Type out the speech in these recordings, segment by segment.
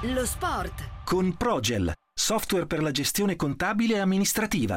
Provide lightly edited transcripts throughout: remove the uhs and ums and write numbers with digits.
Lo sport. Con Progel, software per la gestione contabile e amministrativa.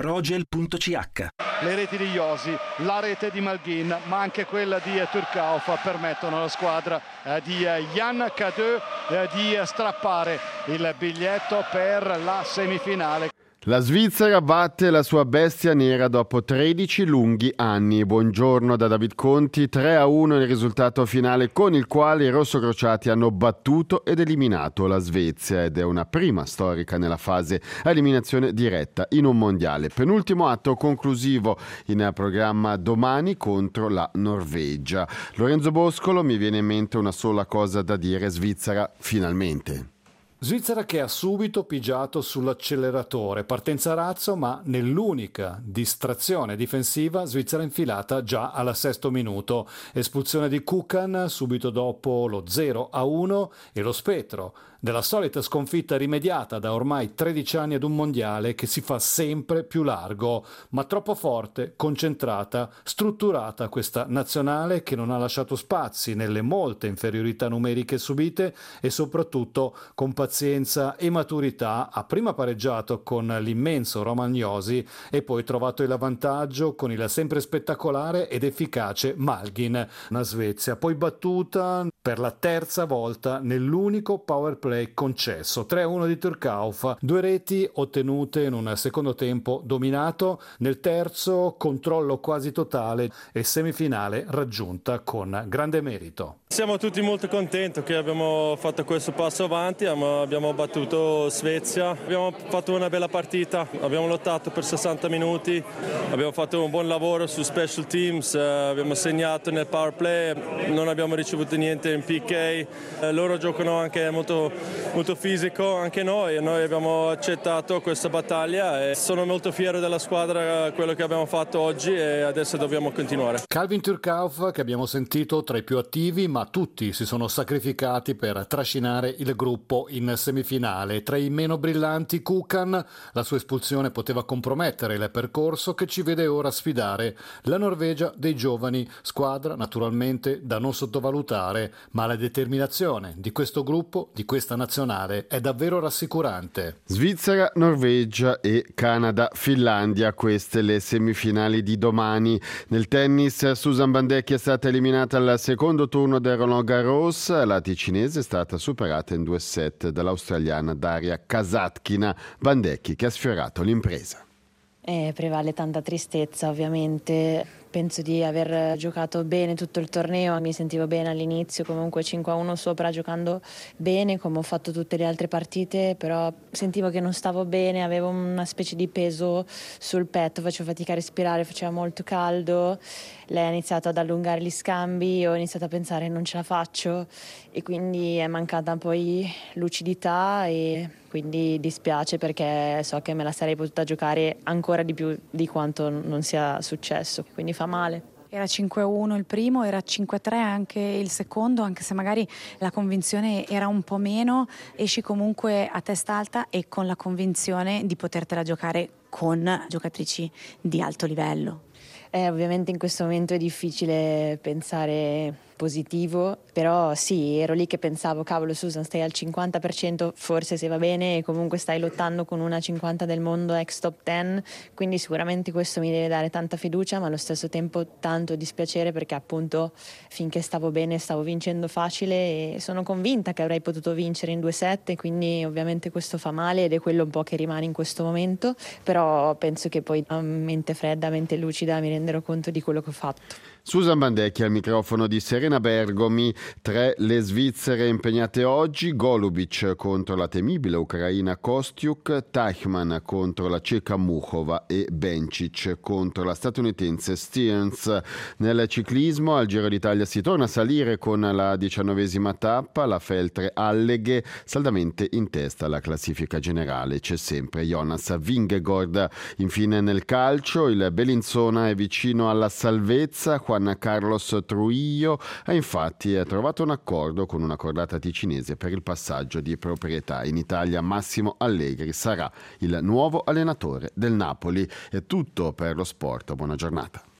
Progel.ch. Le reti di Josi, la rete di Malghin, ma anche quella di Turcauf permettono alla squadra di Jan Cadeux di strappare il biglietto per la semifinale. La Svizzera batte la sua bestia nera dopo 13 lunghi anni. Buongiorno da David Conti. 3-1 il risultato finale con il quale i rossocrociati hanno battuto ed eliminato la Svezia, ed è una prima storica nella fase a eliminazione diretta in un mondiale. Penultimo atto conclusivo in programma domani contro la Norvegia. Lorenzo Boscolo, mi viene in mente una sola cosa da dire: Svizzera finalmente. Svizzera che ha subito pigiato sull'acceleratore, partenza a razzo, ma nell'unica distrazione difensiva Svizzera infilata già al 6° minuto. Espulsione di Kukan subito dopo lo 0-1 e lo spettro della solita sconfitta rimediata da ormai 13 anni ad un mondiale che si fa sempre più largo, ma troppo forte, concentrata, strutturata questa nazionale che non ha lasciato spazi nelle molte inferiorità numeriche subite e soprattutto con pazienza e maturità ha prima pareggiato con l'immenso Romagnosi e poi trovato il vantaggio con il sempre spettacolare ed efficace Malghin. Una Svezia poi battuta per la terza volta nell'unico power play concesso. 3-1 di Turcauf, 2 reti ottenute in un secondo tempo dominato, nel terzo controllo quasi totale e semifinale raggiunta con grande merito. Siamo tutti molto contenti che abbiamo fatto questo passo avanti, abbiamo battuto Svezia, abbiamo fatto una bella partita, abbiamo lottato per 60 minuti, abbiamo fatto un buon lavoro su special teams, abbiamo segnato nel power play, non abbiamo ricevuto niente in PK, loro giocano anche molto fisico, anche noi abbiamo accettato questa battaglia e sono molto fiero della squadra, quello che abbiamo fatto oggi, e adesso dobbiamo continuare. Calvin Turcauf, che abbiamo sentito tra i più attivi, ma tutti si sono sacrificati per trascinare il gruppo in semifinale. Tra i meno brillanti Kukan, la sua espulsione poteva compromettere il percorso che ci vede ora sfidare la Norvegia dei giovani, squadra naturalmente da non sottovalutare, ma la determinazione di questo gruppo, di questa nazionale, è davvero rassicurante. Svizzera, Norvegia e Canada, Finlandia, queste le semifinali di domani. Nel tennis Susan Bandecchi è stata eliminata al secondo turno del Roland Garros, la ticinese è stata superata in 2 set dall'australiana Daria Kasatkina. Bandecchi che ha sfiorato l'impresa. Prevale tanta tristezza, ovviamente. Penso di aver giocato bene tutto il torneo, mi sentivo bene all'inizio, comunque 5-1 sopra, giocando bene come ho fatto tutte le altre partite, però sentivo che non stavo bene, avevo una specie di peso sul petto, facevo fatica a respirare, faceva molto caldo. Lei ha iniziato ad allungare gli scambi, ho iniziato a pensare non ce la faccio e quindi è mancata poi lucidità e quindi dispiace perché so che me la sarei potuta giocare ancora di più di quanto non sia successo, quindi fa male. Era 5-1 il primo, era 5-3 anche il secondo, anche se magari la convinzione era un po' meno, esci comunque a testa alta e con la convinzione di potertela giocare con giocatrici di alto livello. Ovviamente in questo momento è difficile pensare positivo, però sì, ero lì che pensavo, cavolo Susan, stai al 50%, forse se va bene, e comunque stai lottando con una 50 del mondo ex top 10, quindi sicuramente questo mi deve dare tanta fiducia, ma allo stesso tempo tanto dispiacere perché appunto finché stavo bene stavo vincendo facile e sono convinta che avrei potuto vincere in 2 set, quindi ovviamente questo fa male ed è quello un po' che rimane in questo momento, però penso che poi a mente fredda, a mente lucida mi renderò conto di quello che ho fatto. Susan Bandecchi al microfono di Serena Bergomi. 3 le svizzere impegnate oggi: Golubic contro la temibile ucraina Kostiuk, Teichmann contro la ceca Muchova e Bencic contro la statunitense Stearns. Nel ciclismo al Giro d'Italia si torna a salire con la 19ª tappa, la Feltre Alleghe saldamente in testa alla classifica generale, c'è sempre Jonas Vingegaard. Infine nel calcio il Bellinzona è vicino alla salvezza. Juan Carlos Trujillo ha infatti trovato un accordo con una cordata ticinese per il passaggio di proprietà. In Italia Massimo Allegri sarà il nuovo allenatore del Napoli. È tutto per lo sport, buona giornata.